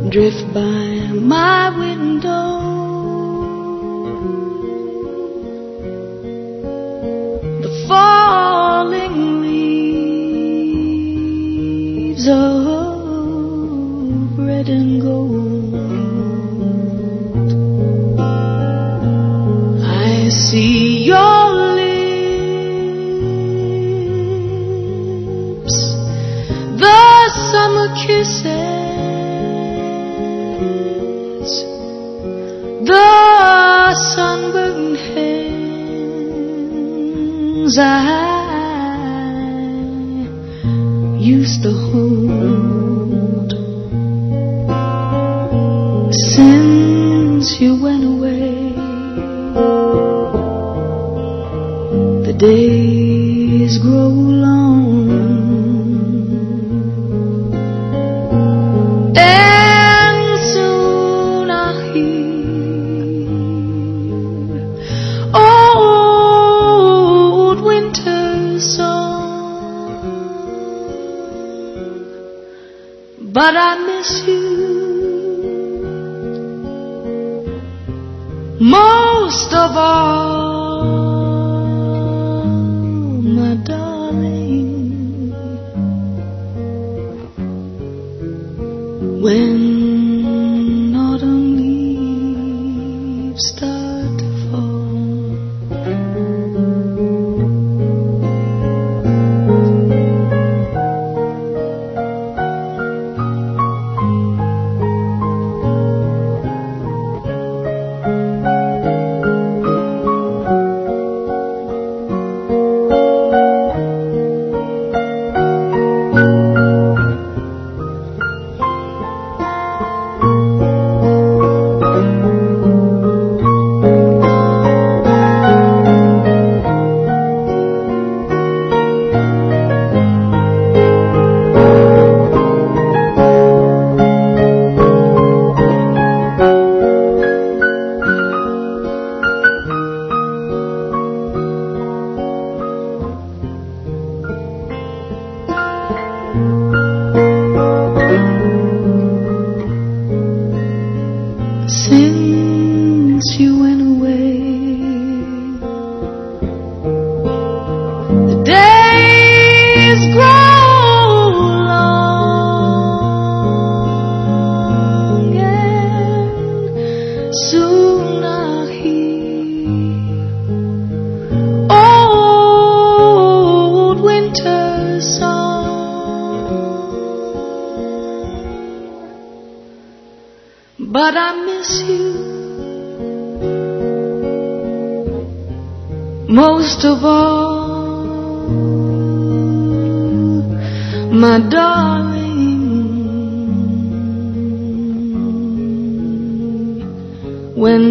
drift by my window. The falling leaves of red and gold. I see your lips, the summer kisses, the sunburned hands I used to hold. Since you went away, the days grow long, and soon I'll hear old winter's song. But I miss you most of all, my darling. When autumn leaves start to fall, since you went away, the days grow long, and soon I'll hear old winter's song. But I miss you most of all, my darling. When